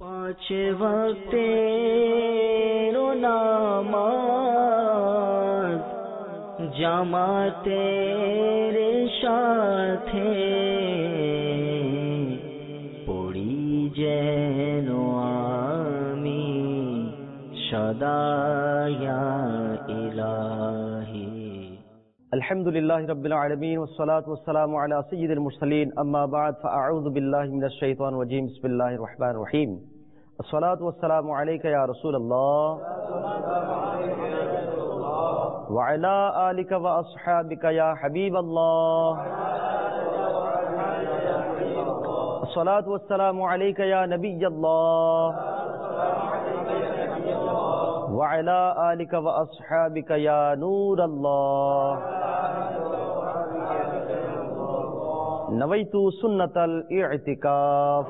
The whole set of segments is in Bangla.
पांच वक्तेर नामाज জামাতের সাথে পড়ি যেন আমি সদা ইয়া ইলাহি। আলহামদুলিল্লাহি রাব্বিল আলামিন ওয়াস সালাতু ওয়াস সালামু আলা সাইয়্যিদিল মুরসালিন আম্মা বা'দ ফাআউযু বিল্লাহি মিনাশ শাইতানির রাজীম বিসমিল্লাহির রহমানির রহিম। আসসালাতু ওয়াস সালামু আলাইকা ইয়া রাসূলুল্লাহ ওয়া আলা আলিকা ওয়া আসহাবিকা ইয়া হাবিবাল্লাহ। আসসালাতু ওয়াস সালামু আলাইকা ইয়া নবিয়াল্লাহ ওয়া আলা আলিকা ওয়া আসহাবিকা ইয়া নূরাল্লাহ। নওয়াইতু সুন্নাতাল ইতিকাফ।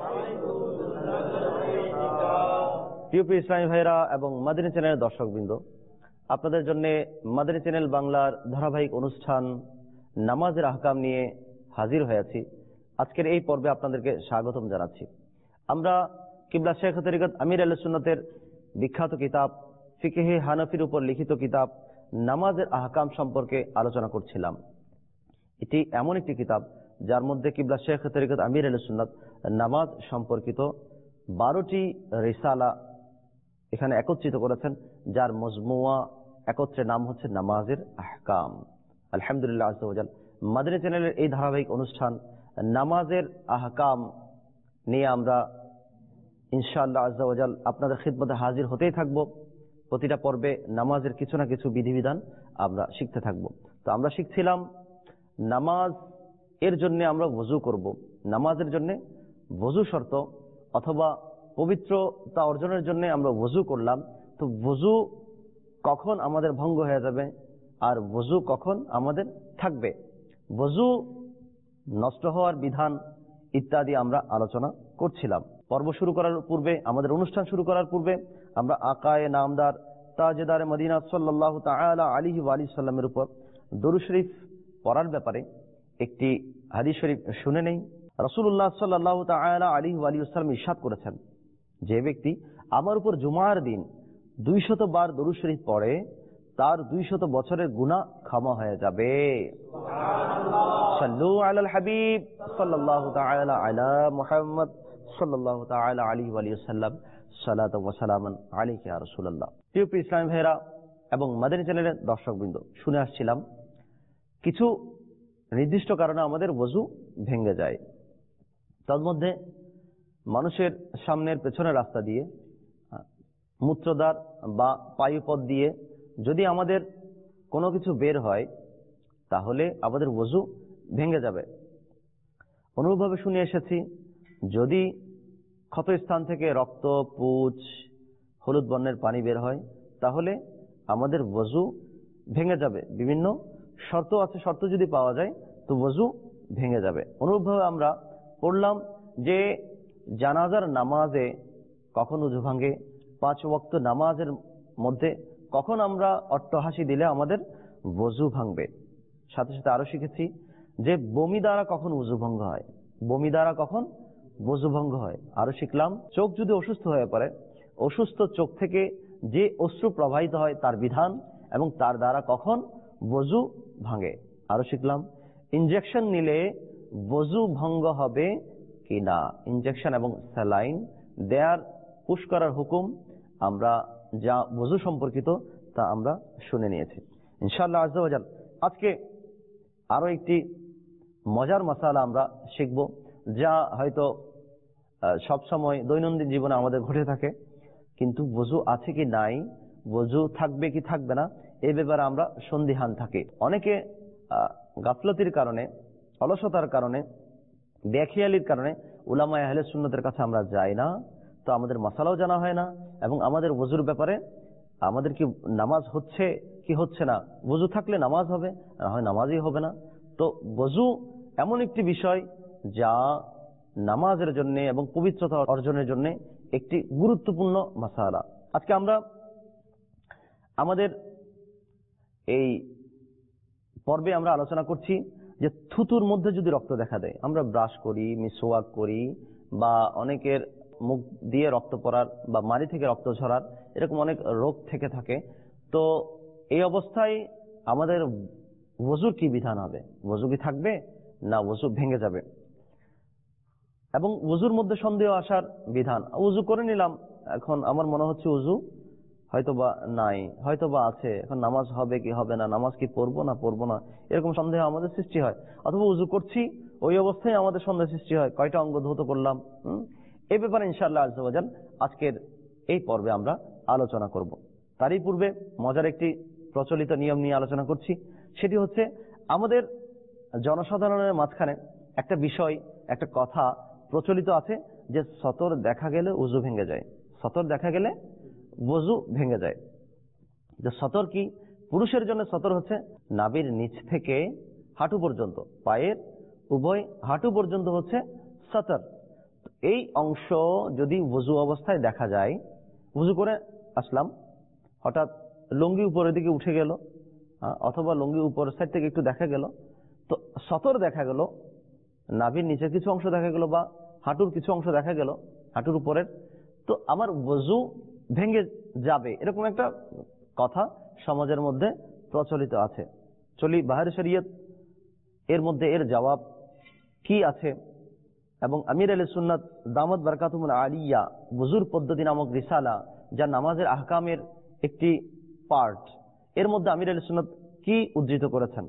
প্রিয় ইসলামী ভাইরা এবং মাদানী চ্যানেলের দর্শকবৃন্দ, আপনাদের জন্য মাদানী চ্যানেল বাংলার ধারাবাহিক অনুষ্ঠান নামাজের আহকাম নিয়ে হাজির হয়েছি। আজকের এই পর্বে আপনাদেরকে স্বাগতম জানাচ্ছি। আমরা কিবলা শেখ তরিকত আমির আহলে সুন্নতের বিখ্যাত কিতাব ফিকহে হানাফির উপর লিখিত কিতাব নামাজের আহকাম সম্পর্কে আলোচনা করছিলাম। এটি এমন একটি কিতাব যার মধ্যে কিবলা শেখ তরিকত আমির আহলে সুন্নাত নামাজ সম্পর্কিত 12টি রিসালা এখানে একত্রিত করেছেন, যার মজমুয়া একত্রে নাম হচ্ছে নামাজের আহকাম। আলহামদুলিল্লাহ আযজা ওয়া জাল মাদানী চ্যানেলের এই ধারাবাহিক অনুষ্ঠান নামাজের আহকাম নিয়ে আমরা ইনশাআল্লাহ আযজা ওয়া জাল আপনাদের খিদমতে হাজির হতেই থাকব। প্রতিটা পর্বে নামাজের কিছু না কিছু বিধিবিধান আমরা শিখতে থাকব। তো আমরা শিখছিলাম নামাজ এর জন্য আমরা ওযু করব। নামাজের জন্য ওযু শর্ত অথবা পবিত্রতা অর্জনের জন্য আমরা ওযু করলাম। তো ওযু কখন আমাদের ভঙ্গ হয়ে যাবে আর ওযু কখন আমাদের থাকবে, ওযু নষ্ট হওয়ার বিধান ইত্যাদি আমরা আলোচনা করছিলাম। পর্ব শুরু করার পূর্বে, আমাদের অনুষ্ঠান শুরু করার পূর্বে আমরা আকায়ে নামদার তাজেদারে মদিনা সাল্লাল্লাহু তাআলা আলাইহি ওয়া আলিহি সাল্লামের উপর দরুদ শরীফ পড়ার ব্যাপারে একটি হাদিস শরীফ শুনে নেই। রাসূলুল্লাহ সাল্লাল্লাহু তাআলা আলাইহি ওয়া আলিহি সাল্লাম ইরশাদ করেছেন, যে ব্যক্তি আমার উপর জুমার দিন 200 বার দরুদ শরীফ পড়ে তার 200 বছরের গুনাহ ক্ষমা হয়ে যাবে। সুবহানাল্লাহ। সাল্লু আলাল হাবিব সাল্লাল্লাহু তাআলা আলা মুহাম্মদ সাল্লাল্লাহু তাআলা আলাইহি ওয়া আলিহি সাল্লাম সালাতু ওয়া সালামান আলাইকা ইয়া রাসূলুল্লাহ। প্রিয় ইসলামী ভাইরা এবং মাদানী চ্যানেলের দর্শকবৃন্দ, শুনে আসছিলাম কিছু নির্দিষ্ট কারণে আমাদের ওযু ভেঙে যায়। তার মধ্যে মানুষের সামনের পেছনের রাস্তা দিয়ে, মূত্রদ্বার বা পায়ুপথ দিয়ে যদি আমাদের কোনো কিছু বের হয় তাহলে আমাদের ওযু ভেঙে যাবে। অনুরূপভাবে শুনে এসেছি যদি ক্ষত স্থান থেকে রক্ত, পুঁজ, হলুদ বর্ণের পানি বের হয় তাহলে আমাদের ওযু ভেঙে যাবে। বিভিন্ন শর্ত আছে, শর্ত যদি পাওয়া যায় তো ওযু ভেঙে যাবে। অনুরূপভাবে আমরা পড়লাম যে জানাজার নামাজে কখন ওযু ভাঙে, 5 ওয়াক্ত নামাজের মধ্যে কখন আমরা অট্টহাসি দিলে আমাদের ওযু ভাঙবে। সাথে সাথে আরো শিখেছি যে বমি দ্বারা কখন ওযু ভঙ্গ হয়, বমি দ্বারা কখন ওযু ভঙ্গ হয়। আরো শিখলাম চোখ যদি অসুস্থ হয়ে পড়ে, অসুস্থ চোখ থেকে যে অশ্রু প্রবাহিত হয় তার বিধান এবং তার দ্বারা কখন ওযু ভাঙে। আরো শিখলাম ইনজেকশন নিলে ওযু ভঙ্গ হবে কিনা, ইনজেকশন এবং স্যালাইন দেয়ার পুশ করার হুকুম আমরা যা ওযু সম্পর্কিত তা আমরা শুনে নিয়েছি। ইনশাআল্লাহ আযজা ওয়া জাল আজকে আরো একটি মজার মাসালা আমরা শিখব, যা হয়তো সব সময় দৈনন্দিন জীবনে আমাদের ঘটে থাকে, কিন্তু ওযু আছে কি নাই, ওযু থাকবে কি থাকবে না এই ব্যাপারে আমরা সন্দিহান থাকি। অনেকে গাফলতির কারণে, অলসতার কারণে, বেখেয়ালির কারণে উলামায়ে আহলে সুন্নাতের কাছে আমরা যাই না, তো আমাদের মাসালাও জানা হয় না এবং আমাদের ওযুর ব্যাপারে আমাদের কি নামাজ হচ্ছে কি হচ্ছে না, ওযু থাকলে নামাজ হবে, না হয় নামাজই হবে না। তো ওযু এমন একটি বিষয় যা নামাজের জন্য এবং পবিত্রতা অর্জনের জন্য একটি গুরুত্বপূর্ণ মাসালা। আজকে আমরা আমাদের এই পর্বে আমরা আলোচনা করছি যে থুতুর মধ্যে যদি রক্ত দেখা দেয়, আমরা ব্রাশ করি, মিসওয়াক করি বা অনেকের মুখ দিয়ে রক্ত পড়ার বা মাড়ি থেকে রক্ত ঝরার এরকম অনেক রোগ থেকে থাকে। তো এই অবস্থায় আমাদের ওযুর কি বিধান হবে? ওযু কি থাকবে না ওযু ভেঙে যাবে? এবং ওযুর মধ্যে সন্দেহ আসার বিধান, ওযু করে নিলাম, এখন আমার মনে হচ্ছে ওযু হয়তোবা নাই, হয়তোবা আছে, এখন নামাজ হবে কি হবে না, নামাজ কি পড়বো না পড়বো না, এরকম সন্দেহ আমাদের সৃষ্টি হয়। অথবা ওযু করছি ওই অবস্থায় আমাদের সন্দেহ সৃষ্টি হয় কয়টা অঙ্গ ধৌত করলাম। এই ব্যাপারে ইনশাআল্লাহ আযজা ওয়া জাল আজকের এই পর্বে আমরা আলোচনা করব। তারই পূর্বে মজার একটি প্রচলিত নিয়ম নিয়ে আলোচনা করছি। সেটি হচ্ছে আমাদের জনসাধারণের মাঝখানে একটা বিষয়, একটা কথা প্রচলিত আছে যে সতর দেখা গেলে ওযু ভেঙে যায়, সতর দেখা গেলে ওযু ভেঙে যায়। যে সতর কি? পুরুষের জন্য সতর হচ্ছে নাভির নিচ থেকে হাঁটু পর্যন্ত, পায়ের উভয় হাঁটু পর্যন্ত হচ্ছে সতর। এই অংশ যদি ওযু অবস্থায় দেখা যায়, ওযু করে আসলাম, হঠাৎ লুঙ্গি উপরের দিকে উঠে গেল, অথবা লুঙ্গি উপরের সাইড থেকে একটু দেখা গেল, তো সতর দেখা গেল, নাভির নিচের কিছু অংশ দেখা গেল বা হাঁটুর কিছু অংশ দেখা গেল, হাঁটুর উপরের, তো আমার ওযু ভেঙে যাবে, এরকম একটা কথা সমাজের মধ্যে প্রচলিত আছে। চলি বাহির শরীয়ত এর মধ্যে এর জবাব কি আছে, এবং আমির আহলে সুন্নাত দামাত বারাকাতুহুল আলিয়া ওযুর পদ্ধতি নামক রিসালা, যা নামাজের আহকামের একটি পার্ট, এর মধ্যে আমির আহলে সুন্নাত কি উদ্ধৃত করেছেন।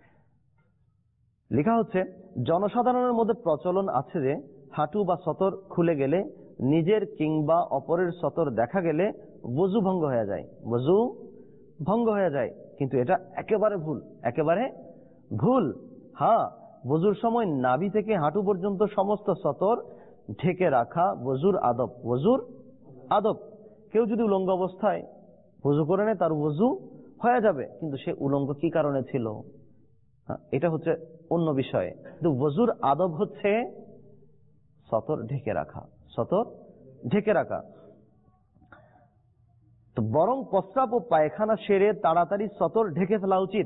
লেখা হচ্ছে, জনসাধারণের মধ্যে প্রচলন আছে যে হাঁটু বা সতর খুলে গেলে, নিজের কিংবা অপরের সতর দেখা গেলে ওযু ভঙ্গ হয়ে যায়, ওযু ভঙ্গ হয়ে যায়। কিন্তু এটা একেবারে ভুল, একেবারে ভুল। হ্যাঁ, ওযুর সময় নাভি থেকে হাঁটু পর্যন্ত সমস্ত সতর ঢেকে রাখা ওযুর আদব, ওযুর আদব। কেউ যদি উলঙ্গ অবস্থায় ওযু করে নেয় তার ওযু হয়ে যাবে, কিন্তু সে উলঙ্গ কি কারণে ছিল এটা হচ্ছে অন্য বিষয়। কিন্তু ওযুর আদব হচ্ছে সতর ঢেকে রাখা, সতর ঢেকে রাখা। তো বরং প্রস্রাব ও পায়খানা সেরে তাড়াতাড়ি সতর ঢেকে ফেলা উচিত,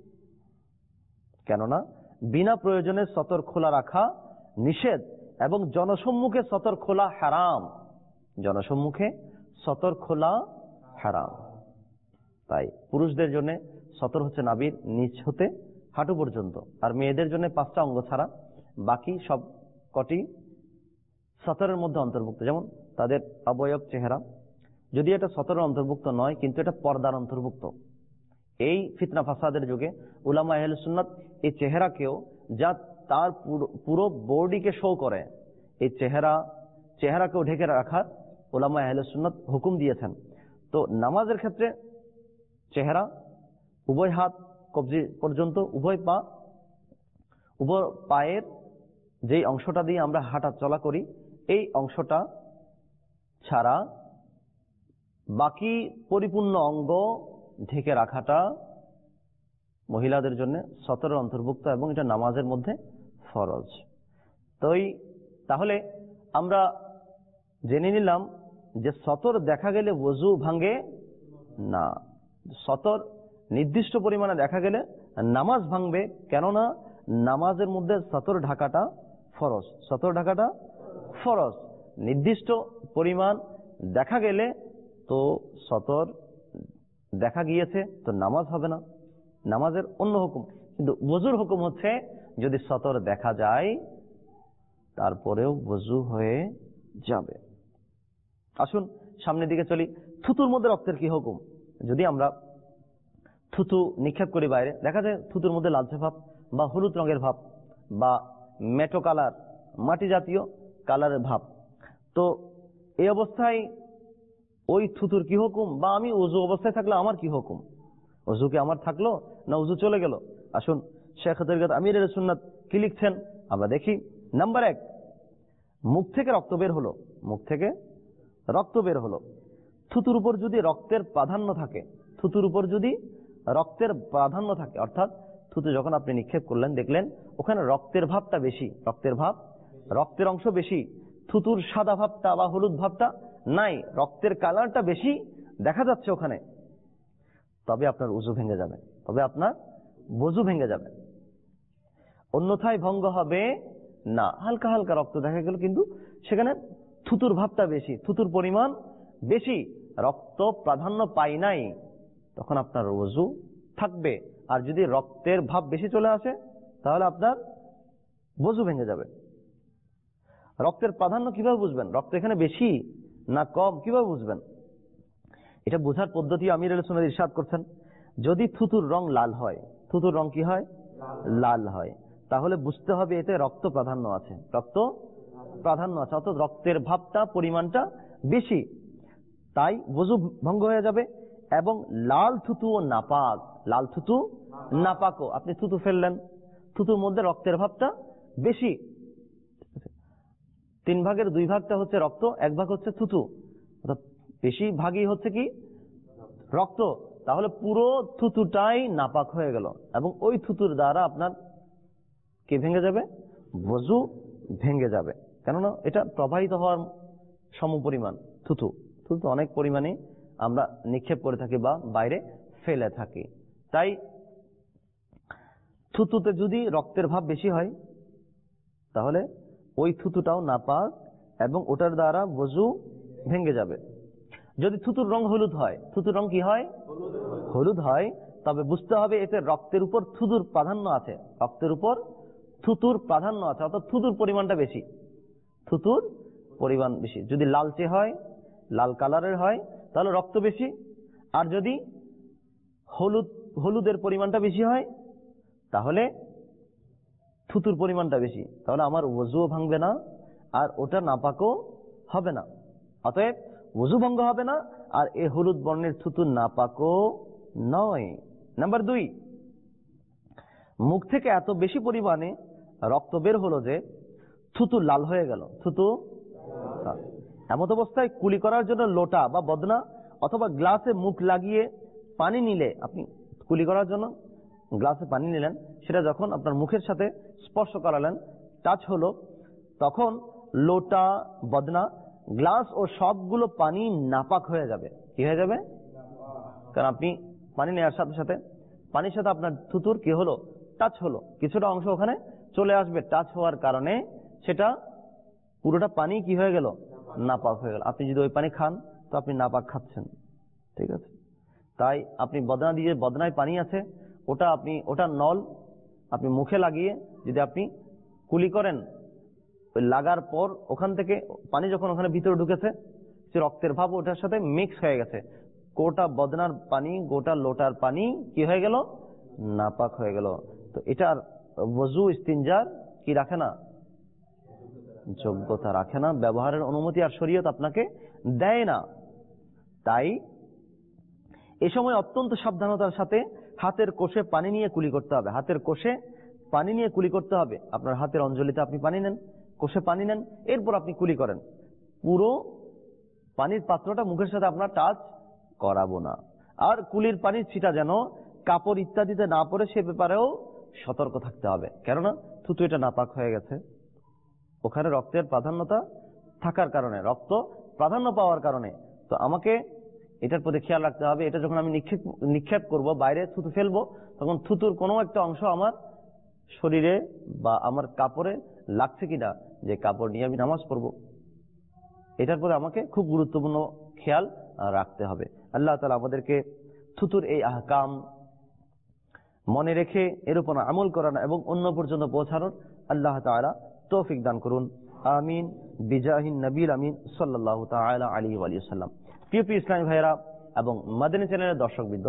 কেননা বিনা প্রয়োজনে সতর খোলা রাখা নিষেধ, এবং জনসম্মুখে সতর খোলা হারাম, জনসম্মুখে সতর খোলা হারাম। তাই পুরুষদের জন্য সতর হচ্ছে নাভির নিচ হতে হাঁটু পর্যন্ত, আর মেয়েদের জন্য 5টা অঙ্গ ছাড়া বাকি সব কটি সতরের মধ্যে অন্তর্ভুক্ত। যেমন তাদের অবয়ব, চেহারা, যদি এটা সতরের অন্তর্ভুক্ত নয় কিন্তু এটা পর্দার অন্তর্ভুক্ত। এই ফিতনা ফাসাদের যুগে উলামা আহলে সুন্নাত এই চেহারাকেও, যা তার পুরো বডিকে শো করে, এই চেহারাকেও ঢেকে রাখার উলামা আহলে সুন্নাত হুকুম দিয়েছেন। তো নামাজের ক্ষেত্রে চেহারা, উভয় হাত কবজি পর্যন্ত, উভয় পা, উভয় পায়ের যেই অংশটা দিয়ে আমরা হাঁটা চলা করি, এই অংশটা ছাড়া বাকি পরিপূর্ণ অঙ্গ ঢেকে রাখাটা মহিলাদের জন্য সতরের অন্তর্ভুক্ত, এবং এটা নামাজের মধ্যে ফরজ। তাহলে আমরা জেনে নিলাম যে সতর দেখা গেলে ওযু ভাঙে না, সতর নির্দিষ্ট পরিমাণে দেখা গেলে নামাজ ভাঙবে, কেননা নামাজের মধ্যে সতর ঢাকাটা ফরজ, সতর ঢাকাটা ফরজ। নির্দিষ্ট পরিমাণ দেখা গেলে তো সতর দেখা গিয়েছে, তো নামাজ হবে না, নামাজের অন্য হুকুম। কিন্তু ওযুর হুকুম হচ্ছে যদি সতর দেখা যায় তারপরেও ওযু হয়ে যাবে। আসুন সামনের দিকে চলি। থুতুর মধ্যে রক্তের কি হুকুম? যদি আমরা থুতু নিক্ষেপ করি বাইরে, দেখা যায় থুতুর মধ্যে লালচে ভাব বা হলুদ রঙের ভাব বা মেটো কালার, মাটি জাতীয় কালারের ভাব, তো এই অবস্থায় ওই থুতুর কি হুকুম, বা আমি ওযু অবস্থায় থাকলে আমার কি হুকুম? ওযু কি আমার থাকলো না ওযু চলে গেল? আসুন শেখ তরিকত আমির আহলে সুন্নাত কি লিখছেন আমরা দেখি। নাম্বার 1, মুখ থেকে রক্ত বের হলো, মুখ থেকে রক্ত বের হলো, থুতুর উপর যদি রক্তের প্রাধান্য থাকে, থুতুর উপর যদি রক্তের প্রাধান্য থাকে, অর্থাৎ থুতু যখন আপনি নিক্ষেপ করলেন দেখলেন ওখানে রক্তের ভাবটা বেশি, রক্তের ভাব, রক্তের অংশ বেশি, থুতুর সাদা ভাবটা বা হলুদ ভাবটা নাই, রক্তের কালারটা বেশি দেখা যাচ্ছে ওখানে, তবে আপনার ওযু ভেঙে যাবে, তবে আপনার ওযু ভেঙে যাবে। অন্যথায় ভঙ্গ হবে না। হালকা হালকা রক্ত দেখা গেল কিন্তু সেখানে থুতুর ভাবটা বেশি, থুতুর পরিমাণ বেশি, রক্ত প্রাধান্য পায় নাই, তখন আপনার ওযু থাকবে। আর যদি রক্তের ভাব বেশি চলে আসে তাহলে আপনার ওযু ভেঙে যাবে। রক্তের প্রাধান্য কিভাবে বুঝবেন? রক্ত এখানে বেশি না কম কিভাবে বুঝবেন? এটা বোঝার পদ্ধতি আমির আহলে সুন্নাত ইরশাদ করছেন, যদি থুতুর রং লাল হয়, থুতুর রং কি হয়? লাল হয়, তাহলে বুঝতে হবে এতে রক্ত প্রাধান্য আছে, রক্ত প্রাধান্য আছে, অর্থাৎ রক্তের ভাবটা পরিমাণটা বেশি, তাই ওযু ভঙ্গ হয়ে যাবে। এবং লাল থুতু ও নাপাক, লাল থুতু নাপাকও, আপনি থুতু ফেললেন, থুতুর মধ্যে রক্তের ভাবটা বেশি, 3 ভাগের 2 ভাগটা হচ্ছে রক্ত, 1 ভাগ হচ্ছে থুতু, অর্থাৎ বেশি ভাগই হচ্ছে কি? রক্ত। তাহলে পুরো থুতুটাই নাপাক হয়ে গেল এবং ওই থুতুর দ্বারা আপনার কি ভেঙে যাবে? ওযু ভেঙে যাবে। কেননা এটা প্রবাহিত হওয়ার সমপরিমাণ থুতু, থুতু অনেক পরিমাণে আমরা নিক্ষেপ করে থাকি বা বাইরে ফেলে থাকি। তাই থুতুতে যদি রক্তের ভাব বেশি হয় তাহলে ওই থুতুটাও নাপাক এবং ওটার দ্বারা ওযু ভেঙে যাবে। যদি থুতুর রং হলুদ হয়, থুতুর রং কি হয়? হলুদ হয়, তবে বুঝতে হবে এতে রক্তের উপর থুতুর প্রাধান্য আছে, রক্তের উপর থুতুর প্রাধান্য আছে, অর্থাৎ থুতুর পরিমাণটা বেশি, থুতুর পরিমাণ বেশি। যদি লালচে হয়, লাল কালারের হয়, তাহলে রক্ত বেশি। আর যদি হলুদের পরিমাণটা বেশি হয় তাহলে থুতুর পরিমাণটা বেশি, তাহলে আমার ওযুও ভাঙবে না আর ওটা নাপাকও হবে না। অতএব ওযু ভঙ্গ হবে না আর এই হলুদ বর্ণের থুতু নাপাকও নয়। নাম্বার 2, মুখ থেকে এত বেশি পরিমাণে রক্ত বের হলো যে থুতু লাল হয়ে গেল, থুতু এমত অবস্থায় কুলি করার জন্য লোটা বা বদনা অথবা গ্লাসে মুখ লাগিয়ে পানি নিলে, আপনি কুলি করার জন্য গ্লাসে পানি নিলেন, সেটা যখন আপনার মুখের সাথে স্পর্শ করালেন, টাচ হলো, তখন লোটা, বদনা, গ্লাস ও সবগুলো পানি নাপাক হয়ে যাবে। কি হয়ে যাবে? কারণ আপনি পানি নেওয়ার সাথে সাথে পানির সাথে আপনার থুতুর কি হলো? টাচ হলো, কিছুটা অংশ ওখানে চলে আসবে, টাচ হওয়ার কারণে সেটা পুরোটা পানি কি হয়ে গেল? নাপাক হয়ে গেল। আপনি যদি ওই পানি খান তো আপনি নাপাক খাচ্ছেন, ঠিক আছে? তাই আপনি বদনা দিয়ে, বদনায় পানি আছে, ওটা নল আপনি মুখে লাগিয়ে যদি আপনি কুলি করেন, ওই লাগার পর ওখান থেকে পানি যখন ওখানে ভিতরে ঢুকেছে, সে রক্তের ভাব ওটার সাথে মিক্স হয়ে গেছে, গোটা বদনার পানি, গোটা লোটার পানি কি হয়ে গেল? নাপাক হয়ে গেল। তো এটার ওযু, ইস্তিনজার কি রাখে না? যোগ্যতা রাখে না, ব্যবহারের অনুমতি আর শরীয়ত আপনাকে দেয় না। তাই এ সময় অত্যন্ত সাবধানতার সাথে হাতের কোষে পানি নিয়ে কুলি করতে হবে, হাতের কোষে পানি নিয়ে কুলি করতে হবে। আপনার হাতের অঞ্জলিতে আপনি পানি নেন, কোষে পানি নেন, এরপর আপনি কুলি করেন। পুরো পানির পাত্রটা মুখের সাথে আপনার টাচ করাবো না। আর কুলির পানির ছিটা যেন কাপড় ইত্যাদিতে না পড়ে সে ব্যাপারেও সতর্ক থাকতে হবে, কেননা থুতু এটা নাপাক হয়ে গেছে, ওখানে রক্তের প্রাধান্যতা থাকার কারণে, রক্ত প্রাধান্য পাওয়ার কারণে, তো আমাকে এটার প্রতি খেয়াল রাখতে হবে। এটা যখন আমি নিক্ষেপ করব, বাইরে থুতু ফেলবো, তখন থুতুর কোনো একটা অংশ আমার শরীরে বা আমার কাপড়ে লাগছে কিনা, যে কাপড় নিয়ে আমি নামাজ পড়বো, এটার পরে আমাকে খুব গুরুত্বপূর্ণ খেয়াল রাখতে হবে। আল্লাহ তাআলা আমাদেরকে থুতুর এই আহকাম মনে রেখে এর উপর আমল করানো এবং অন্য পর্যন্ত পৌঁছানোর আল্লাহ তাআলা তৌফিক দান করুন। আমিন বিজাহিন নবীল আমিন সাল্লাল্লাহু তাআলা আলাইহি ওয়া সাল্লাম। প্রিয় ইসলামী ভাইয়েরা এবং মাদানী চ্যানেলের দর্শকবৃন্দ,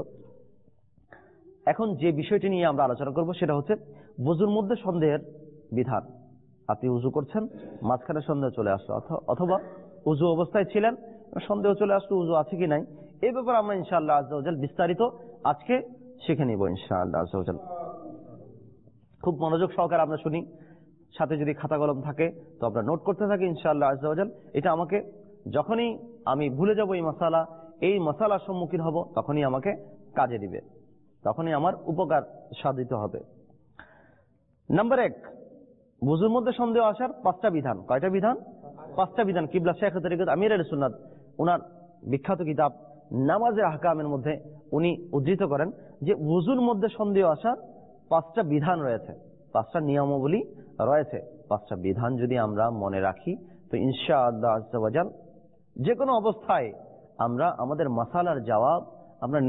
এখন যে বিষয়টি নিয়ে আমরা আলোচনা করব সেটা হচ্ছে ওযুর মধ্যে সন্দেহের বিধান। আপনি উযু করছেন, মাঝখানে সন্দেহ চলে আসলো, অথবা উযু অবস্থায় ছিলেন, সন্দেহ চলে আসলো উযু আছে কি নাই, এই ব্যাপারে আমরা ইনশাআল্লাহ আযজা ওয়া জাল বিস্তারিত আজকে শিখে নিব ইনশাআল্লাহ আযজা ওয়া জাল। খুব মনোযোগ সহকারে আমরা শুনি, সাথে যদি খাতা কলম থাকে তো আমরা নোট করতে থাকি ইনশাআল্লাহ আযজা ওয়া জাল। এটা আমাকে যখনই আমি ভুলে যাব এই মাসালার সম্মুখীন হব, তখনই আমাকে কাজে দিবে, তখনই আমার উপকার সাধিত হবে। নাম্বার 1, ওযুর মধ্যে সন্দেহ আসার 5টা বিধান। কয়টা বিধান? 5টা বিধান। কিবলা শেখ তরিকত আমির আহলে সুন্নাত ওনার বিখ্যাত কিতাব নামাজের আহকামের মধ্যে উনি উদ্ধৃত করেন যে ওযুর মধ্যে সন্দেহ আসার 5টা বিধান রয়েছে, 5টা নিয়মাবলী রয়েছে। 5টা বিধান যদি আমরা মনে রাখি তো ইনশাআল্লাহ আজ্জা ওয়া জাল যে কোনো অবস্থায় আমরা আমাদের মাসালার জবাব আমরা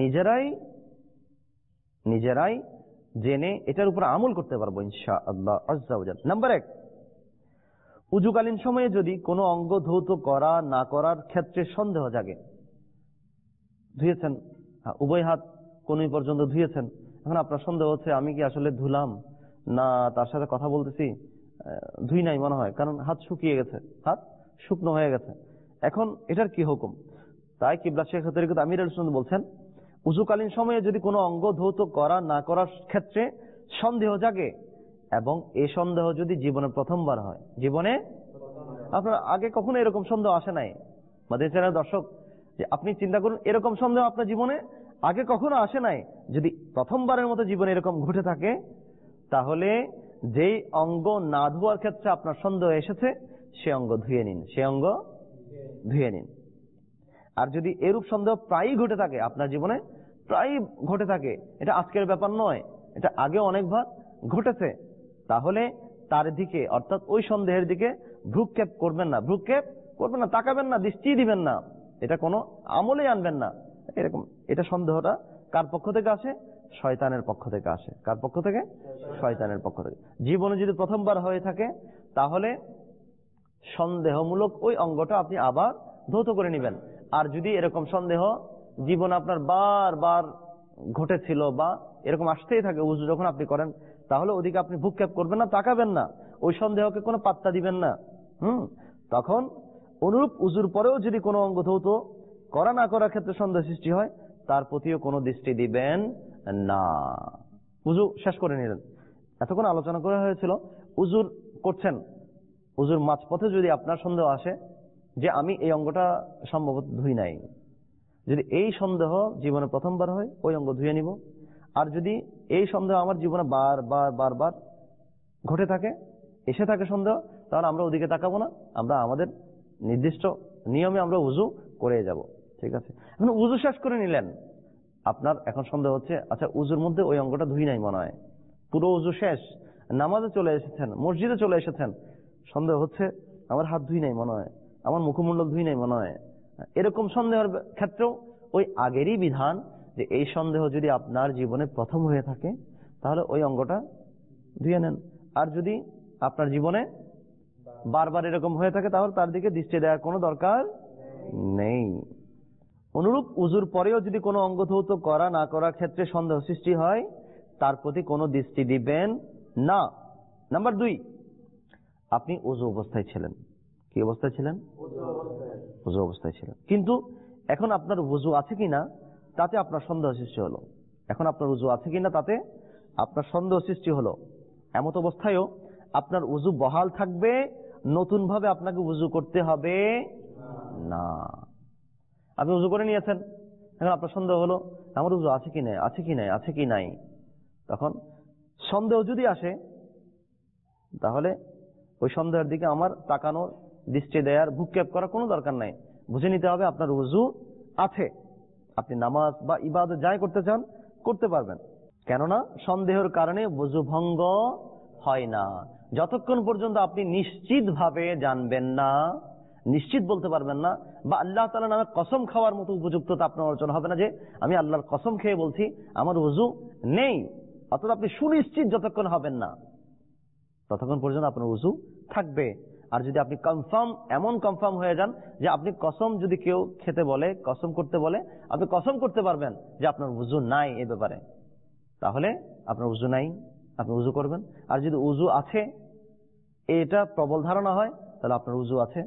নিজেরাই জেনে এটার উপর আমল করতে পারবো ইনশাআল্লাহ আজ্জা ওয়া জাল। নাম্বার 1, উযুকালীন সময়ে যদি কোনো অঙ্গ ধৌত করা না করার ক্ষেত্রে সন্দেহ জাগে। ধুয়েছেন, উভয় হাত কোনই পর্যন্ত ধুয়েছেন, এখন আপনার সন্দেহ হচ্ছে আমি কি আসলে ধুলাম না তার সাথে কথা বলতেছি, ধুই নাই মনে হয়, কারণ হাত শুকিয়ে গেছে, হাত শুকনো হয়ে গেছে। এখন এটার কি হুকুম? তাই কিবলা শেখ তরিকত আমির আল সুন্নাত বলছেন, উযুকালীন সময়ে যদি কোনো অঙ্গ ধৌত করা না করার ক্ষেত্রে সন্দেহ জাগে এবং এই সন্দেহ যদি জীবনে প্রথমবার হয়, জীবনে আপনার আগে কখনো এরকম সন্দেহ আসে নাই, মাদ্রাসা চ্যানেলের দর্শক, যে আপনি চিন্তা করুন এরকম সন্দেহ আপনার জীবনে আগে কখনো আসে নাই, যদি প্রথমবারের মতো জীবনে এরকম ঘটে থাকে, তাহলে যেই অঙ্গ না ধোয়ার ক্ষেত্রে আপনার সন্দেহ এসেছে সে অঙ্গ ধুয়ে নিন। আর যদি এরূপ সন্দেহ প্রায়ই ঘটে থাকে আপনার জীবনে, প্রায়ই ঘটে থাকে, এটা আজকের ব্যাপার নয়, এটা আগে অনেকবার ঘটেছে, তাহলে তার দিকে অর্থাৎ ওই সন্দেহের দিকে ভ্রুক্ষেপ করবেন না, তাকাবেন না, দৃষ্টি দিবেন না, এটা কোনো আমলে আনবেন না। এরকম এটা সন্দেহটা কার পক্ষ থেকে আসে? শয়তানের পক্ষ থেকে আসে। কার পক্ষ থেকে? শয়তানের পক্ষ থেকে। জীবনে যদি প্রথমবার হয়ে থাকে তাহলে সন্দেহমূলক ওই অঙ্গটা আপনি আবার ধৌত করে নেবেন। আর যদি এরকম সন্দেহ জীবনে আপনার বারবার ঘটেছিল বা এরকম আসতেই থাকে উযু যখন আপনি করেন, তাহলে ওদিকে আপনি ভ্রুক্ষেপ করবেন না, তাকাবেন না, ওই সন্দেহকে কোনো পাত্তা দিবেন না। তখন অনুরূপ উযুর পরেও যদি কোনো অঙ্গ ধৌত করা না করার ক্ষেত্রে সন্দেহ সৃষ্টি হয়, তার প্রতিও কোনো দৃষ্টি দিবেন না। উযু শেষ করে নিলেন, এতক্ষণ আলোচনা করা হয়েছিল উযুর করছেন, উযুর মাঝপথে যদি আপনার সন্দেহ আসে যে আমি এই অঙ্গটা সম্ভবত ধুই নাই, যদি এই সন্দেহ জীবনে প্রথমবার হয় ওই অঙ্গ ধুয়ে নিব। আর যদি এই সন্দেহ আমার জীবনে বারবার ঘটে থাকে, এসে থাকে সন্দেহ, তাহলে আমরা ওদিকে তাকাবো না, আমরা আমাদের নির্দিষ্ট নিয়মে আমরা উযু করে যাব। ঠিক আছে, এখন উযু শেষ করে নিলেন, আপনার এখন সন্দেহ হচ্ছে আচ্ছা উযুর মধ্যে ওই অঙ্গটা ধুই নাই মনে হয়, পুরো উযু শেষ, নামাজে চলে এসেছেন, মসজিদে চলে এসেছেন, সন্দেহ হচ্ছে আমার হাত ধুই নাই মনে হয়, আমার মুখমণ্ডল ধুই নাই মনে হয়। এরকম সন্দেহের ক্ষেত্রেও ওই আগেরই বিধান যে এই সন্দেহ যদি আপনার জীবনে প্রথম হয়ে থাকে তাহলে ওই অঙ্গটা ধুয়ে নেন। আর যদি আপনার জীবনে বারবার এরকম হয়ে থাকে তাহলে তার দিকে দৃষ্টি দেওয়ার কোনো দরকার নেই। অনুরূপ উযুর পরেও যদি কোনো অঙ্গ ধৌত করা না করার ক্ষেত্রে সন্দেহ সৃষ্টি হয়, তার প্রতি কোনো দৃষ্টি দিবেন না। নাম্বার 2, আপনি উযু অবস্থায় ছিলেন। কি অবস্থায় ছিলেন? উযু অবস্থায় ছিলেন, কিন্তু এখন আপনার উযু আছে কিনা তাতে আপনার সন্দেহ সৃষ্টি হলো। এখন আপনার উযু আছে কিনা তাতে আপনার সন্দেহ সৃষ্টি হলো। এমত অবস্থায়ও আপনার উযু বহাল থাকবে, নতুন ভাবে আপনাকে উযু করতে হবে না। আপনি উযু করে নিয়েছেন, এখন আপনার সন্দেহ হলো আমার উযু আছে কি নাই। তখন সন্দেহ যদি আসে তাহলে ওই সন্দেহের দিকে আমার তাকানোর, দৃষ্টি দেওয়ার, ভ্রুক্ষেপ করার কোনো দরকার নাই। বুঝে নিতে হবে আপনার উযু আছে, আপনি নামাজ বা ইবাদত যাই করতে চান করতে পারবেন। কেননা সন্দেহের কারণে ওযু ভঙ্গ হয় না। যতক্ষণ পর্যন্ত আপনি নিশ্চিত ভাবে জানবেন না, নিশ্চিত বলতে পারবেন না, বা আল্লাহ তাআলার নামে কসম খাওয়ার মতো উপযুক্ততা আপনার অর্জন হবে না যে আমি আল্লাহর কসম খেয়ে বলছি আমার ওযু নেই, অর্থাৎ আপনি সুনিশ্চিত যতক্ষণ হবেন না ততক্ষণ পর্যন্ত আপনার ওযু থাকবে। আর যদি আপনি এমন কনফার্ম হয়ে যান যে আপনি কসম, যদি কেউ খেতে বলে, কসম করতে বলে, আপনি কসম করতে পারবেন যে আপনার ওযু নাই এ ব্যাপারে, তাহলে আপনার ওযু নাই, আপনি ওযু করবেন। আর যদি ওযু আছে এটা প্রবল ধারণা হয় তাহলে আপনার ওযু আছে।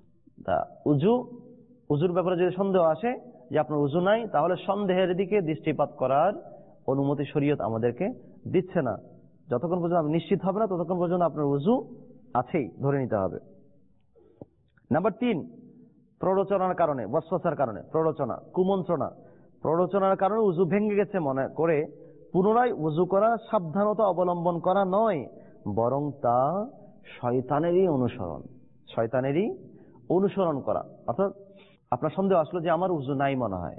ওযুর ব্যাপারে যদি সন্দেহ আসে যে আপনার ওযু নাই, তাহলে সন্দেহের দিকে দৃষ্টিপাত করার অনুমতি শরীয়ত আমাদেরকে দিচ্ছে না। যতক্ষণ পর্যন্ত আপনি নিশ্চিত হবে না ততক্ষণ পর্যন্ত আপনার ওযু আছেই ধরে নিতে হবে। নাম্বার 3, প্ররোচনার কারণে, ওয়াসওয়াসার কারণে, প্ররোচনার কারণে ওযু ভেঙে গেছে মনে করে পুনরায় ওযু করা সাবধানতা অবলম্বন করা নয়, বরং তা শয়তানেরই অনুসরণ করা। অর্থাৎ আপনার সন্দেহ আসলো যে আমার ওযু নাই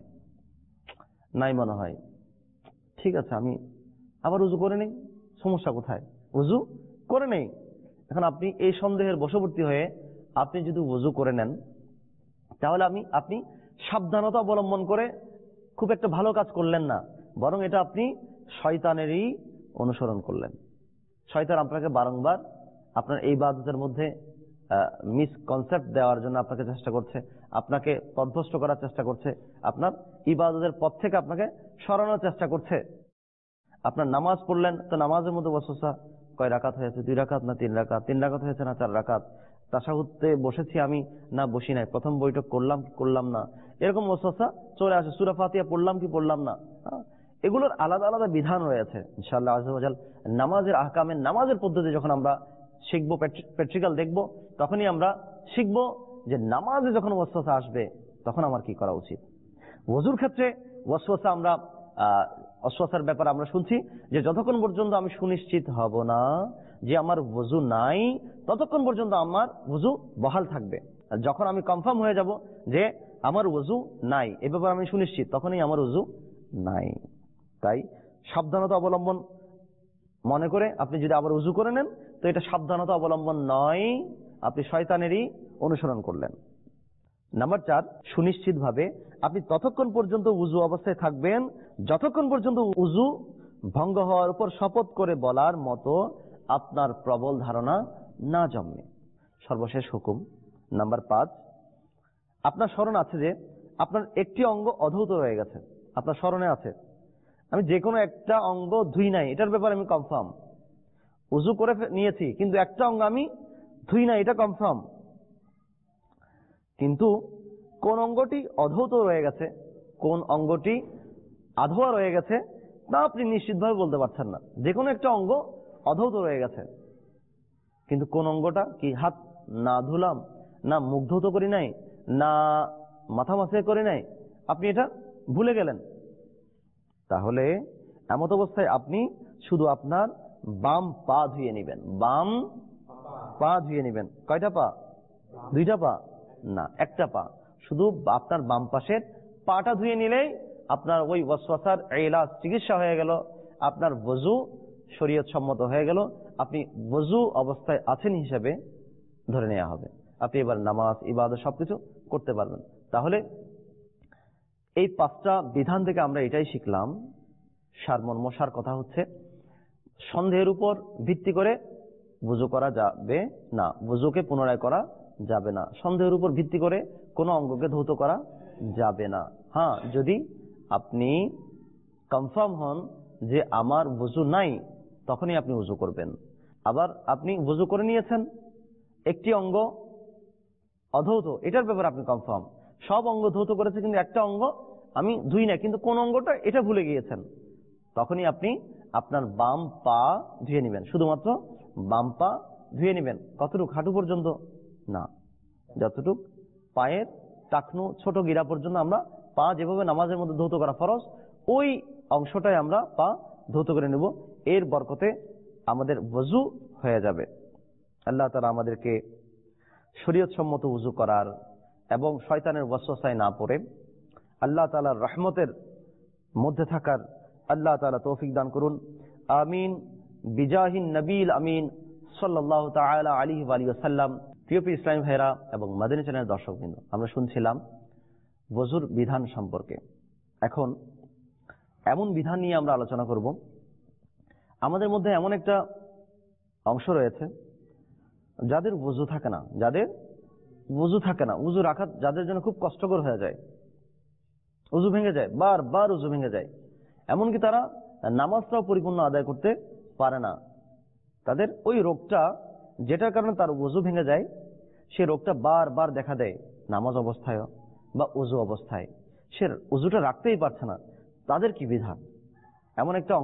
মনে হয়, ঠিক আছে আমি আবার ওযু করে নেই, সমস্যা কোথায়? ওযু করে নেই। এখন আপনি এই সন্দেহের বশবর্তী হয়ে আপনি যদি ওযু করে নেন তাহলে আপনি সাবধানতা অবলম্বন করে খুব একটা ভালো কাজ করলেন না, বরং এটা আপনি শয়তানেরই অনুসরণ করলেন। শয়তান আপনাকে বারংবার আপনার এই ইবাদতের মধ্যে মিসকনসেপ্ট দেওয়ার জন্য আপনাকে চেষ্টা করছে, আপনাকে পথভ্রষ্ট করার চেষ্টা করছে, আপনার ইবাদতের পথ থেকে আপনাকে সরানোর চেষ্টা করছে। আপনার নামাজ পড়লেন তো নামাজের মধ্যে ওয়াসওয়াসা, কয় রাকাত হয়েছে, 2 রাকাত না 3 রাকাত, 3 রাকাত হয়েছে না 4 রাকাত, তাশাহুদে বসেছি আমি না বসি নাই, প্রথম বৈঠক করলাম কি করলাম না, এরকম ওয়াসওয়াসা চলে আসে। সূরা ফাতিহা পড়লাম কি পড়লাম না। এগুলোর আলাদা আলাদা বিধান রয়েছে ইনশাআল্লাহ আযজা ওয়া জাল। নামাজের আহকামে, নামাজের পদ্ধতি যখন আমরা শিখবো, প্র্যাকটিক্যাল দেখবো, তখনই আমরা শিখবো যে নামাজে যখন ওয়াসওয়াসা আসবে তখন আমার কি করা উচিত। ওযুর ক্ষেত্রে ওয়াসওয়াসার ব্যাপারে আমরা শুনছি যে যতক্ষণ পর্যন্ত আমি সুনিশ্চিত হব না যে আমার ওযু নাই, ততক্ষণ পর্যন্ত আমার ওযু বহাল থাকবে। আর যখন আমি কনফার্ম হয়ে যাব যে আমার ওযু নাই, এ ব্যাপারে আমি সুনিশ্চিত, তখনই আমার ওযু নাই। তাই সাবধানতা অবলম্বন মনে করে আপনি যদি আবার ওযু করে নেন তো এটা সাবধানতা অবলম্বন নয়, আপনি শয়তানেরই অনুসরণ করলেন। নাম্বার 4, সুনিশ্চিতভাবে আপনি ততক্ষণ পর্যন্ত ওযু অবস্থায় থাকবেন যতক্ষণ পর্যন্ত ওযু ভঙ্গ হওয়ার উপর শপথ করে বলার মতো আপনার প্রবল ধারণা না জন্মে। সর্বশেষ হুকুম নাম্বার 5, আপনার স্মরণ আছে যে আপনার একটি অঙ্গ অধৌত রয়ে গেছে, আপনার স্মরণে আছে আমি যে কোনো একটা অঙ্গ ধুই নাই, এটার ব্যাপারে আমি কনফার্ম। ওযু করে নিয়েছি কিন্তু একটা অঙ্গ আমি ধুই নাই, এটা কনফার্ম, কিন্তু কোন অঙ্গটি অধৌত রয়ে গেছে, কোন অঙ্গটি আধোয়া রয়ে গেছে তা আপনি নিশ্চিতভাবে বলতে পারছেন না। যে কোনো একটা অঙ্গ অধৌত রয়ে গেছে, কিন্তু কোন অঙ্গটা কি, হাত না ধুলাম, না মুখ ধৌত করি নাই, না মাথা মাসে করি নাই, আপনি এটা ভুলে গেলেন। তাহলে এমত অবস্থায় আপনি শুধু আপনার বাম পা ধুয়ে নেবেন। বাম পা ধুয়ে নেবেন। কয়টা পা? 2টা পা না, একটা পা। শুধু আপনার বাম পাশের পাটা ধুয়ে নিলেই আপনার ওই ওয়াসওয়াসার ইলাজ, চিকিৎসা হয়ে গেল, আপনার ওযু শরীয়ত সম্মত হয়ে গেল, আপনি ওযু অবস্থায় আছেন হিসেবে ধরে নেওয়া হবে। আপনি এবার নামাজ, ইবাদত সবকিছু করতে পারবেন। তাহলে এই 5টা বিধান থেকে আমরা এটাই শিখলাম, সার কথা হচ্ছে সন্দেহের উপর ভিত্তি করে ওযু করা যাবে না, ওযুকে পুনরায় করা যাবে না, সন্দেহের উপর ভিত্তি করে কোনো অঙ্গকে ধৌত করা যাবে না। হ্যাঁ, যদি আপনি কনফার্ম হন যে আমার ওযু নাই, তখনই আপনি ওযু করবেন। আবার আপনি ওযু করে নিয়েছেন, একটি অঙ্গ অধৌত, এটার ব্যাপারে আপনি কনফার্ম, সব অঙ্গ ধৌত করেছে কিন্তু একটা অঙ্গ আমি ধুই না, কিন্তু কোন অঙ্গটা এটা ভুলে গিয়েছেন, তখনই আপনি আপনার বাম পা ধুয়ে নেবেন। শুধুমাত্র বাম পা ধুয়ে নেবেন। কতটুকু? হাঁটু পর্যন্ত না, যতটুক পায়ের টাকনু, ছোট গিরা পর্যন্ত আমরা পা যেভাবে নামাজের মধ্যে ধৌত করা ফরজ, ওই অংশটাই আমরা পা ধৌত করে নেব। এর বরকতে আমাদের ওযু হয়ে যাবে। আল্লাহ তাআলা আমাদেরকে শরীয়ত সম্মত ওযু করার এবং শয়তানের ওয়াসওয়াসায় না পড়ে আল্লাহ তাআলার রহমতের মধ্যে থাকার আল্লাহ তাআলা তৌফিক দান করুন। আমিন। বিজাহিন নবীল আমিন সাল্লাল্লাহু তাআলা আলাইহি ওয়া আলিহি ওয়াসাল্লাম। প্রিয় ইসলামী ভাইরা এবং মাদানী চ্যানেলের দর্শকবৃন্দ, আমরা শুনছিলাম ওযুর বিধান সম্পর্কে। এখন এমন বিধান নিয়ে আমরা আলোচনা করব। আমাদের মধ্যে এমন একটা অংশ রয়েছে যাদের ওযু থাকে না, ওযু রাখা যাদের জন্য খুব কষ্টকর হয়ে যায়, ওযু ভেঙে যায়, বারবার ওযু ভেঙে যায়, এমনকি তারা নামাজটাও পরিপূর্ণ আদায় করতে পারে না। তাদের ওই রোগটা, যেটার কারণে তার ওযু ভেঙে যায়, সে রোগটা বারবার দেখা দেয় নামাজ অবস্থায় বা ওযু অবস্থায়, সে ওযুটা রাখতেই পারছে না। তাদের কি বিধান? এমন একটা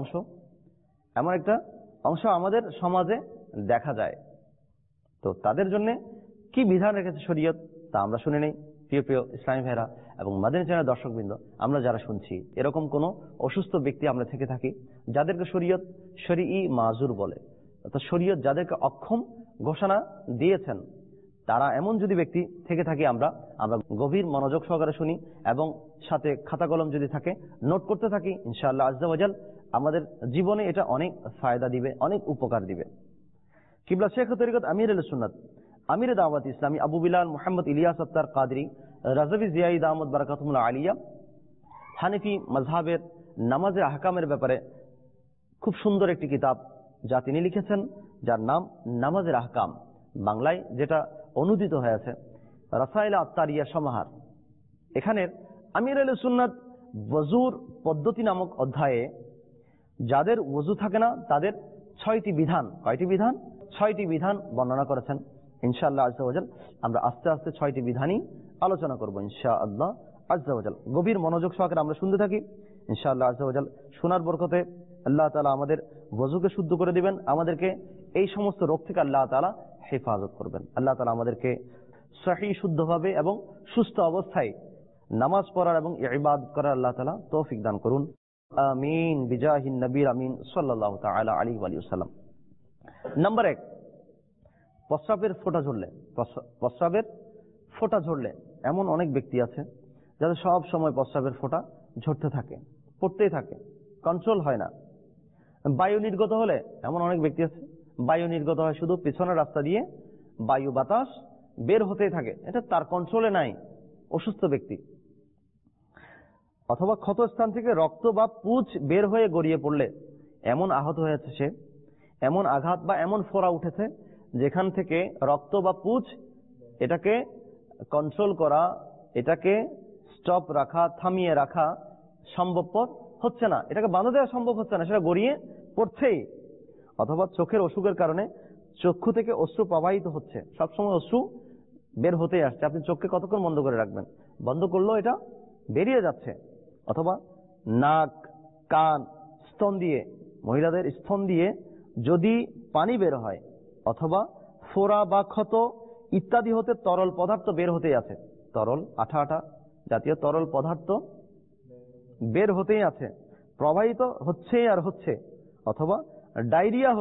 অংশ আমাদের সমাজে দেখা যায়। তো তাদের জন্য কি বিধান রেখেছে শরীয়ত, তা আমরা শুনে নেই। প্রিয় ইসলামী ভাইরা এবং মাদানী চ্যানেলের দর্শকবৃন্দ, আমরা যারা শুনছি, এরকম কোন অসুস্থ ব্যক্তি আমরা থেকে থাকি যাদেরকে শরীয়ত শরঈ মাজুর বলে, অর্থাৎ শরীয়ত যাদেরকে অক্ষম ঘোষণা দিয়েছেন, তারা এমন যদি ব্যক্তি থেকে থাকি, আমরা গভীর মনোযোগ সহকারে শুনি এবং সাথে খাতা কলম যদি থাকে নোট করতে থাকি, ইনশাআল্লাহ আজ্জা ওয়া জাল আমাদের জীবনে এটা অনেক ফায়দা দিবে, অনেক উপকার দিবে। কিবলা শেখ তরিকত আমির আল সুন্নাত আমির দাওয়াত ইসলামী আবু বিলাল মুহাম্মদ ইলিয়াস আত্তার কাদরি রাজাবি জিয়াই দামত বারাকাতুহুল আলিয়া হানিফি মাযহাবের নামাজের আহকামের ব্যাপারে খুব সুন্দর একটি কিতাব যা তিনি লিখেছেন, যার নাম নামাজের আহকাম, বাংলায় যেটা অনুদিত হয়েছে রাসাইল আত্তারিয়া সমাহার। এখানের আমির আহলে সুন্নাত ওযুর পদ্ধতি নামক অধ্যায়ে যাদের ওযু থাকে না তাদের 6টি বিধান, কয়টি বিধান? 6টি বিধান বর্ণনা করেছেন। ইনশাআল্লাহ আজ্জা ওয়া জাল আমরা আস্তে আস্তে 6টি বিধানই আলোচনা করব ইনশাআল্লাহ আজ্জা ওয়া জাল। গভীর মনোযোগ সহকারে আমরা শুনতে থাকি ইনশাআল্লাহ আজ্জা ওয়া জাল। শোনার বরকতে আল্লাহ তাআলা আমাদের ওযুকে শুদ্ধ করে দিবেন, আমাদেরকে এই সমস্ত রোগ থেকে আল্লাহ তাআলা হেফাজত করবেন। আল্লাহ তাআলা আমাদেরকে সহিহ শুদ্ধভাবে এবং সুস্থ অবস্থায় নামাজ পড়ার এবং ইবাদত করার আল্লাহ তাআলা তৌফিক দান করুন। আমিন বিজাহিন নবীর আমিন সাল্লাল্লাহু তাআলা আলাইহি ওয়া সাল্লাম। নাম্বার 1, প্রস্রাবের ফোঁটা ঝরলে এমন অনেক ব্যক্তি আছে যাদের সব সময় প্রস্রাবের ফোঁটা ঝরতে থাকে, পড়তেই থাকে, কন্ট্রোল হয় না। বায়ু নির্গত হলে এমন অনেক ব্যক্তি আছে, বায়ু নির্গত হয় শুধু পিছনের রাস্তা দিয়ে বায়ু বাতাস বের হতেই থাকে, এটা তার কন্ট্রোলে নাই, অসুস্থ ব্যক্তি। অথবা ক্ষত স্থান থেকে রক্ত বা পুঁজ বের হয়ে গড়িয়ে পড়লে এমন আহত হয়েছে সে, এমন আঘাত বা এমন ফোড়া উঠেছে যেখান থেকে রক্ত বা পুঁজ এটাকে কন্ট্রোল করা, এটাকে স্টপ রাখা, থামিয়ে রাখা সম্ভবপর হচ্ছে না, এটাকে বাঁধা দেওয়া সম্ভব হচ্ছে না, সেটা গড়িয়ে পড়ছেই। অথবা চোখের অসুখের কারণে চক্ষু থেকে অশ্রু প্রবাহিত হচ্ছে, সবসময় অশ্রু বের হতেই আসছে, আপনি চোখকে কতক্ষণ বন্ধ করে রাখবেন? বন্ধ করলেও এটা বেরিয়ে যাচ্ছে। অথবা নাক, কান, স্তন দিয়ে, মহিলাদের স্তন দিয়ে যদি পানি বের হয়, অথবা ফোড়া বা ক্ষত ইত্যাদি হতে তরল পদার্থ বের হতেই আছে, তরল আঠা আঠা জাতীয় তরল পদার্থ বের হতেই আছে, প্রবাহিত হচ্ছে আর হচ্ছে। অথবা ডায়রিয়া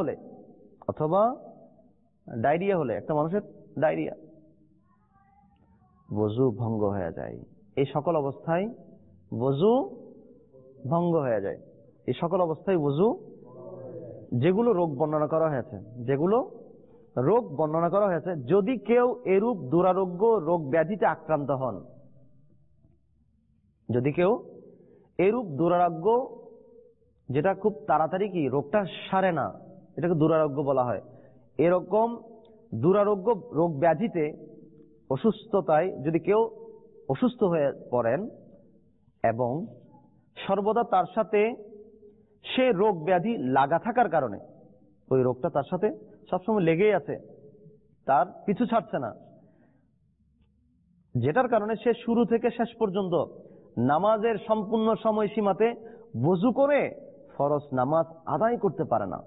হলে একটা মানুষের ডায়রিয়া, ওযু ভঙ্গ হয়ে যায়। এই সকল অবস্থায় ওযু ভঙ্গ হয়ে যায়। এই সকল অবস্থায় ওযু, যেগুলো রোগ বর্ণনা করা হয়েছে, যদি কেউ এরূপ দুরারোগ্য রোগ ব্যাধিতে আক্রান্ত হন, যদি কেউ এরূপ দুরারোগ্য, যেটা খুব তাড়াতাড়ি কি রোগটা সারে না, এটাকে দুরারোগ্য বলা হয়, এরকম দুরারোগ্য রোগ ব্যাধিতে, অসুস্থতায় যদি কেউ অসুস্থ হয়ে পড়েন এবং সর্বদা তার সাথে সে রোগ ব্যাধি লাগা থাকার কারণে, ওই রোগটা তার সাথে সবসময় লেগেই আছে, তার পিছু ছাড়ছে না, যেটার কারণে সে শুরু থেকে শেষ পর্যন্ত নামাজের সম্পূর্ণ সময়সীমাতে ওযু করে ফরজ নামাজ আদায় করতে পারে না।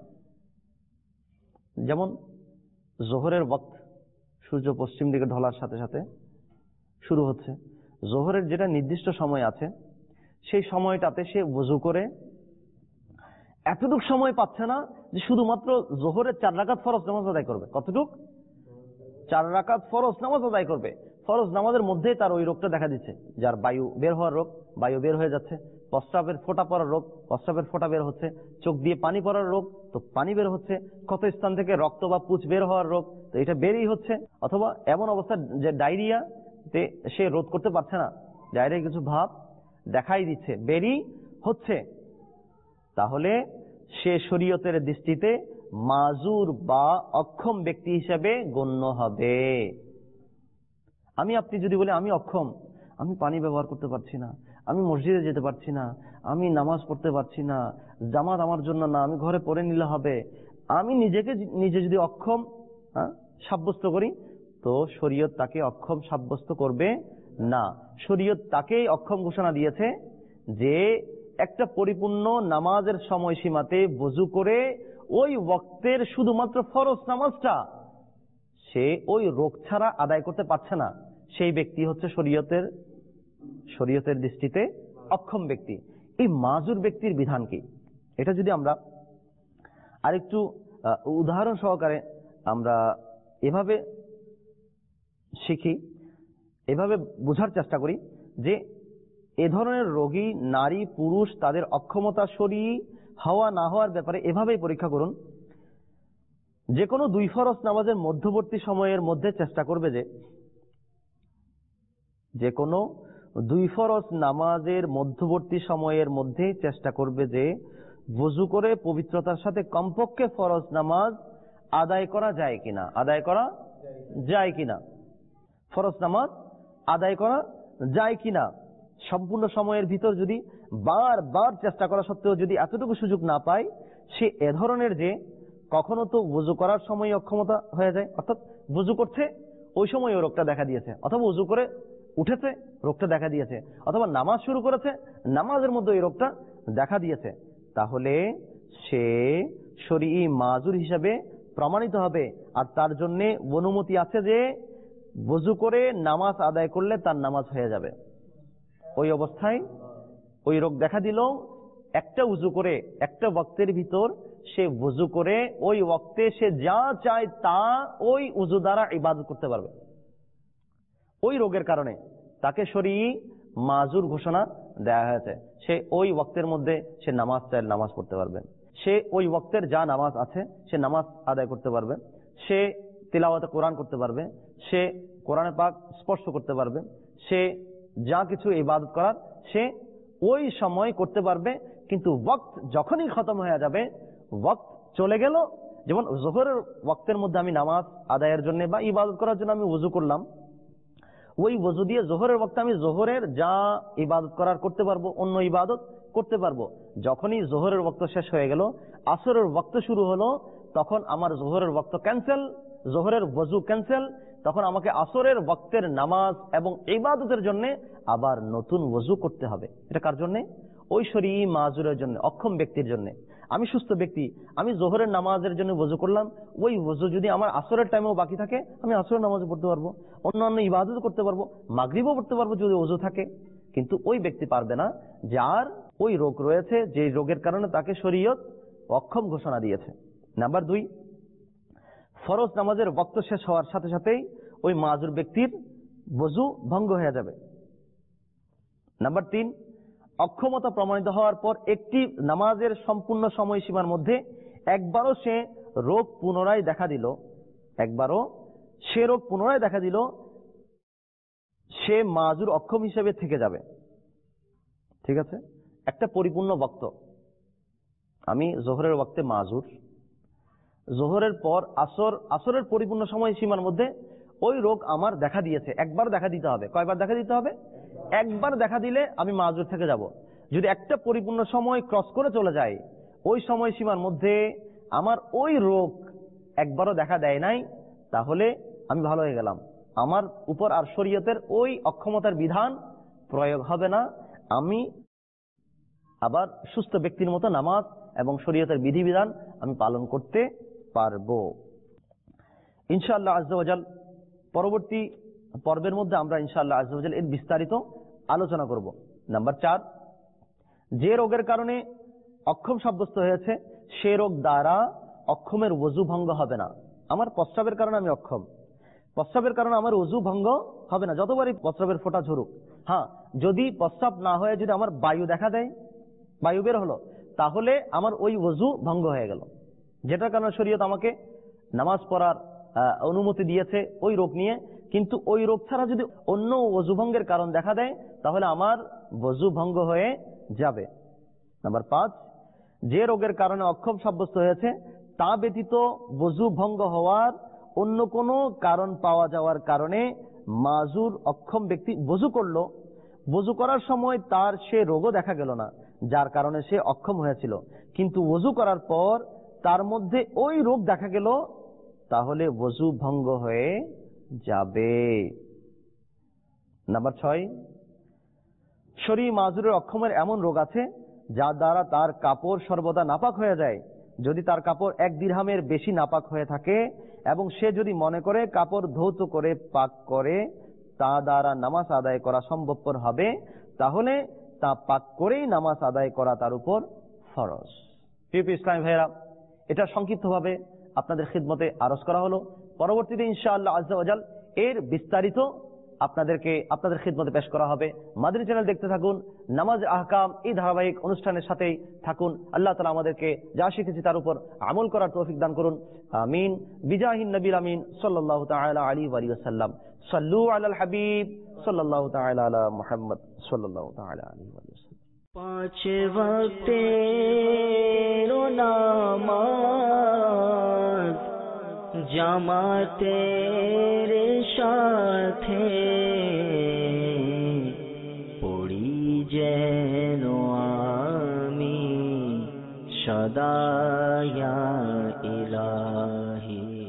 যেমন জোহরের ওয়াক্ত, সূর্য পশ্চিম দিকে ঢলার সাথে সাথে শুরু হচ্ছে, জোহরের যেটা নির্দিষ্ট সময় আছে সেই সময়টাতে সে ওযু করে এতটুক সময় পাচ্ছে না যে শুধুমাত্র জোহরের 4 রাকাত ফরজ নামাজ আদায় করবে। কতটুক? 4 রাকাত ফরজ নামাজ আদায় করবে। ফরজ নামাজের মধ্যেই তার ওই রোগটা দেখা দিচ্ছে, যার বায়ু বের হওয়ার রোগ, বায়ু বের হয়ে যাচ্ছে, প্রস্রাবের ফোঁটা পড়ার রোগ, প্রস্রাবের ফোঁটা বের হচ্ছে, চোখ দিয়ে পানি পড়ার রোগ, তো পানি বের হচ্ছে, ক্ষত স্থান থেকে রক্ত বা পুঁজ বের হওয়ার রোগ, তো এটা বেরই হচ্ছে। অথবা এমন অবস্থা যে ডায়রিয়া সে রোধ করতে পারছে না, ডায়রিয়া কিছু ভাব দেখাই দিচ্ছে, বেরই হচ্ছে, তাহলে সে শরীয়তের দৃষ্টিতে মাজুর বা অক্ষম ব্যক্তি হিসেবে গণ্য হবে। আমি আপনি যদি বলি আমি অক্ষম, আমি পানি ব্যবহার করতে পারছি না, আমি মসজিদে যেতে পারছি না, আমি নামাজ পড়তে পারছি না, জামাত আমার জন্য না, আমি ঘরে পড়ে নিলে হবে, আমি নিজে যদি অক্ষম সাব্যস্ত করি, তো শরীয়ত তাকে অক্ষম সাব্যস্ত করবে না। শরীয়ত তাকেই অক্ষম ঘোষণা দিয়েছে যে একটা পরিপূর্ণ নামাজের সময়সীমাতে ওযু করে ওই ওয়াক্তের শুধুমাত্র ফরজ নামাজটা সে ওই রোগ ছাড়া আদায় করতে পারছে না, সেই ব্যক্তি হচ্ছে শরীয়তের দৃষ্টিতে অক্ষম ব্যক্তি। এই মাজুর ব্যক্তির বিধান কি, এটা যদি আমরা আরেকটু উদাহরণ সহকারে আমরা এভাবে শিখি, এভাবে বোঝার চেষ্টা করি যে এ ধরনের রোগী নারী পুরুষ তাদের অক্ষমতা সরি হওয়া না হওয়ার ব্যাপারে এভাবেই পরীক্ষা করুন যে কোনো দুই ফরজ নামাজের মধ্যবর্তী সময়ের মধ্যে চেষ্টা করবে যে কোনো দুই ফরজ নামাজের মধ্যবর্তী সময়ের মধ্যে চেষ্টা করবে যে ওযু করে পবিত্রতার সাথে কমপক্ষে ফরজ নামাজ আদায় করা যায় কিনা ফরজ নামাজ আদায় করা যায় কিনা। সম্পূর্ণ সময়ের ভিতর যদি বারবার চেষ্টা করা সত্ত্বেও যদি এতটুকু সুযোগ না পায়, সে এ ধরনের যে কখনো তো ওযু করার সময় অক্ষমতা হয়ে যায়, অর্থাৎ ওযু করছে ওই সময় ওই রোগটা দেখা দিয়েছে, অথবা ওযু করে উঠেছে রোগটা দেখা দিয়েছে, অথবা নামাজ শুরু করেছে নামাজের মধ্যে এই রোগটা দেখা দিয়েছে, তাহলে সে শরঈ মাজুর হিসাবে প্রমাণিত হবে। আর তার জন্য অনুমতি আছে যে ওযু করে নামাজ আদায় করলে তার নামাজ হয়ে যাবে। ওই অবস্থায় ওই রোগ দেখা দিল, একটা ওযু করে একটা ওয়াক্তের ভিতর সে ওযু করে ওই ওয়াক্তে সে যা চায় তা ওই ওযু দ্বারা ইবাদত করতে পারবে। ওই রোগের কারণে তাকে শরঈ মাজুর ঘোষণা দেয়া হয়েছে। সে ওই ওয়াক্তের মধ্যে সে নামাজ চাইলে নামাজ পড়তে পারবে, সে ওই ওয়াক্তের যা নামাজ আছে সে নামাজ আদায় করতে পারবে, সে তিলাওয়াতে কোরআন করতে পারবে, সে কোরআনে পাক স্পর্শ করতে পারবে, সে যা কিছু ইবাদত করার সে ওই সময় করতে পারবে। কিন্তু ওয়াক্ত যখনই খতম হয়ে যাবে, ওয়াক্ত চলে গেল, যেমন যোহরের ওয়াক্তের মধ্যে আমি নামাজ আদায়ের জন্য বা ইবাদত করার জন্য আমি ওযু করলাম, ওই ওযু দিয়ে যোহরের ওয়াক্তে আমি যোহরের যা ইবাদত করার করতে পারবো, অন্য ইবাদত করতে পারবো। যখনই যোহরের ওয়াক্ত শেষ হয়ে গেল, আসরের ওয়াক্ত শুরু হলো, তখন আমার যোহরের ওয়াক্ত ক্যান্সেল, যোহরের ওযু ক্যান্সেল, তখন আমাকে আসরের ওয়াক্তের নামাজ এবং ইবাদতের জন্য আবার নতুন ওযু করতে হবে। এটা কার জন্য? ওই শরঈ মাজুরের জন্য, অক্ষম ব্যক্তির জন্য। আমি সুস্থ ব্যক্তি, আমি যোহরের নামাজের জন্য ওযু করলাম, ওই ওযু যদি আমার আসরের টাইমেও বাকি থাকে আমি আসরের নামাজও পড়তে পারবো, অন্যান্য ইবাদত করতে পারবো, মাগরিবও পড়তে পারবো যদি ওযু থাকে। কিন্তু ওই ব্যক্তি পারবে না যার ওই রোগ রয়েছে, যে রোগের কারণে তাকে শরীয়ত অক্ষম ঘোষণা দিয়েছে। নাম্বার 2, ফরজ নামাজের ওয়াক্ত শেষ হওয়ার সাথে সাথেই ওই মাজুর ব্যক্তির ওযু ভঙ্গ হয়ে যাবে। নাম্বার 3, অক্ষমতা প্রমাণিত হওয়ার পর একটি নামাজের সম্পূর্ণ সময়সীমার মধ্যে একবারও সে রোগ পুনরায় দেখা দিল, সে মাজুর অক্ষম হিসেবে থেকে যাবে। ঠিক আছে, একটা পরিপূর্ণ ওয়াক্ত, আমি যোহরের ওয়াক্তে মাজুর, যোহরের পর আসরের পরিপূর্ণ সময়সীমার মধ্যে ওই রোগ আমার দেখা দিয়েছে, একবার দেখা দিতে হবে। কয়বার দেখা দিতে হবে? একবার দেখা দিলে আমি মাজুর থেকে যাব। যদি একটা পরিপূর্ণ সময় ক্রস করে চলে যায়, ওই সময়সীমার মধ্যে আমার ওই রোগ একবারও দেখা দেয় নাই, তাহলে আমি ভালো হয়ে গেলাম, আমার উপর আর শরীয়তের ওই অক্ষমতার বিধান প্রয়োগ হবে না, আমি আবার সুস্থ ব্যক্তির মতো নামাজ এবং শরীয়তের বিধিবিধান আমি পালন করতে পারবো। ইনশাআল্লাহ আজ্জা ওয়া জাল পরবর্তী পর্বের মধ্যে আমরা ইনশাআল্লাহ আজ্জা ওয়া জাল এর বিস্তারিত আলোচনা করব। নাম্বার 4, যে রোগের কারণে অক্ষম সাব্যস্ত হয়েছে সে রোগ দ্বারা অক্ষমের ওযু ভঙ্গ হবে না। আমার প্রস্রাবের কারণে আমি অক্ষম, প্রস্রাবের কারণে আমার ওযু ভঙ্গ হবে না, যতবারই প্রস্রাবের ফোঁটা ঝরুক। হ্যাঁ, যদি প্রস্রাব না হয়ে যদি আমার বায়ু দেখা দেয়, বায়ু বের হলো, তাহলে আমার ওই ওযু ভঙ্গ হয়ে গেল, যেটার কারণে শরীয়ত আমাকে নামাজ পড়ার অনুমতি দিয়েছে ওই রোগ নিয়ে। কিন্তু ওই রোগ ছাড়া যদি অন্য ওযু ভঙ্গের কারণ দেখা দেয়, তাহলে আমার ওযু ভঙ্গ হয়ে যাবে। নাম্বার 5, যে রোগের কারণে অক্ষম সাব্যস্ত হয়েছে তা ব্যতীত ওযু ভঙ্গ হওয়ার অন্য কোনো কারণ পাওয়া যাওয়ার কারণে মাজুর অক্ষম ব্যক্তি ওযু করলো, ওযু করার সময় তার সে রোগও দেখা গেল না যার কারণে সে অক্ষম হয়েছিল, কিন্তু ওযু করার পর তার মধ্যে ওই রোগ দেখা গেল, তাহলে ওযু ভঙ্গ হয়ে যাবে। নাম্বার 6, শরঈ মাজুরের অক্ষমের এমন রোগ আছে যা দ্বারা তার কাপড় সর্বদা নাপাক হয়ে যায়। যদি তার কাপড় 1 দিরহামের বেশি নাপাক হয়ে থাকে এবং সে যদি মনে করে কাপড় ধৌত করে পাক করে তা দ্বারা নামাজ আদায় করা সম্ভবপর হবে, তাহলে তা পাক করেই নামাজ আদায় করা তার উপর ফরজ। প্রিয় ইসলামী ভাইয়েরা, এটা সংক্ষিপ্তভাবে আপনাদের খিদমতে আরজ করা হলো। পরবর্তীতে ইনশাআল্লাহ আজ্জা ওয়া জাল এর বিস্তারিত আপনাদের খিদমতে পেশ করা হবে। মাদানী চ্যানেল দেখতে থাকুন, নামাজ আহকাম এই ধারাবাহিক অনুষ্ঠানের সাথেই থাকুন। আল্লাহ তাআলা আমাদেরকে যা শিখেছি তার উপর আমল করার তৌফিক দান করুন, আমিন। বিজাহিন নবীল আমিন সাল্লাল্লাহু তাআলা আলাইহি ওয়া সাল্লাম। সাল্লু আলাল হাবিব সাল্লাল্লাহু তাআলা আলা মুহাম্মদ সাল্লাল্লাহু তাআলা আলাইহি ওয়া সাল্লাম। 5 ওয়াক্তের নামাজ জামাতের সাথে পড়ি যেন আমি সদা ইয়া ইলাহি।